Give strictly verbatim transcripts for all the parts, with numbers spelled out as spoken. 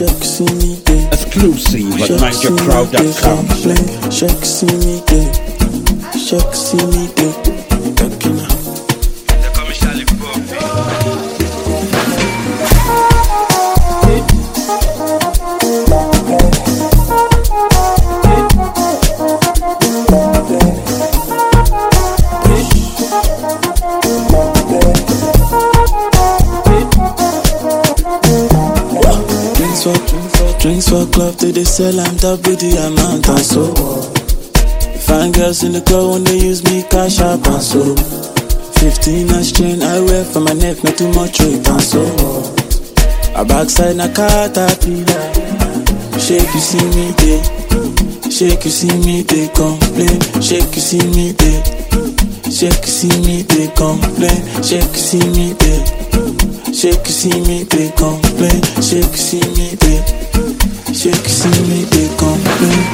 Shake see me day. Exclusive at niger crowd dot com. Shake see me day. Shake see me day. Takina. They call me Charlie Poppy. Drinks for club till they sell and top with the amount and so. Fine girls in the club when they use me cash up and so. Fifteen inch chain I wear for my neck, not too much weight and so. A backside na caterpillar. Shake you see me day. Shake you see me day complain. Shake you see me day. Shake you see me day complain. Shake you see me day. Shake you see me day complain. Shake you see me day. Shake you see me day complain.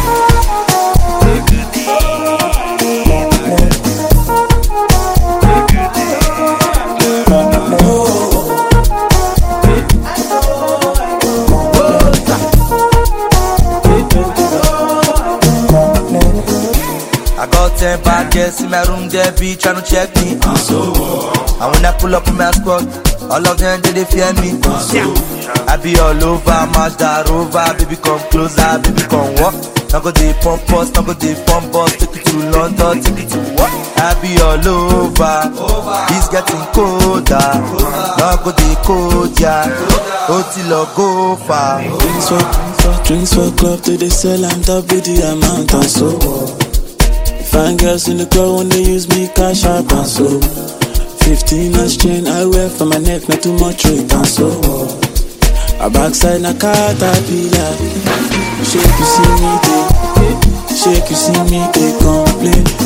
I got ten bad girls in my room, they be tryna check me. And when I pull up in my squad, all of them they, they fear me. I be all over, match that rover. Baby come closer, baby come walk. Now go they pump us, now go they pump us. Take it to London, take it to what? I be all over, it's getting colder. Now go they cold, yeah. Hotel go far. Drinks for, drinks for club till they sell and top with the amount and so. Fine girls in the club when they use me cash up and so. Fifteen inch chain I wear for my neck, not too much weight and so. A backside na caterpillar. Shake you see me day. Shake you see me day complain.